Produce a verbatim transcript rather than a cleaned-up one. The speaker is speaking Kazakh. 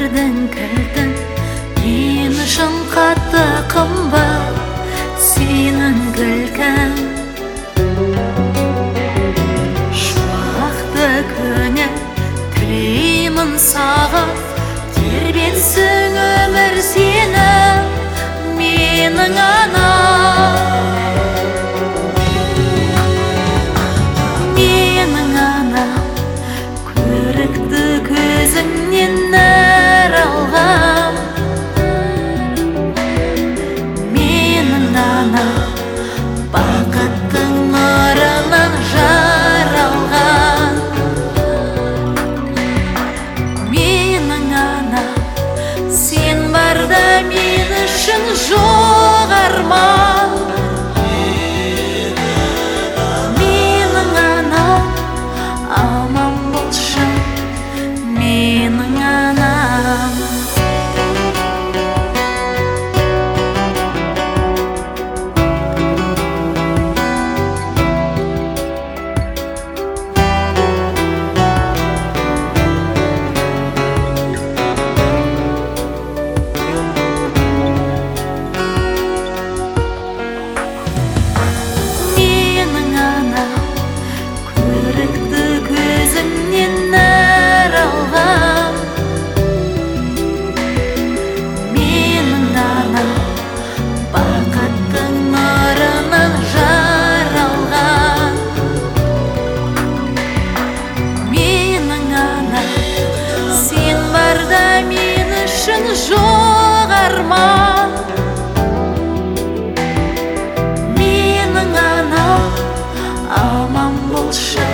өмірдің кілтін мен үшін қатты қымбат сенің күлкің. Шуақты күні тілеймін саған, тербетсін өмір сені менің анам. Менің анам, көрікті көзіңнен нәр алғам. Менің анам, бақыттың нұрынан жар алған. Менің анам, сен барда мен үшін жоқ арман. Менің анам, аман болшы менің анам. Жоқ арман. Менің анам, аман болшы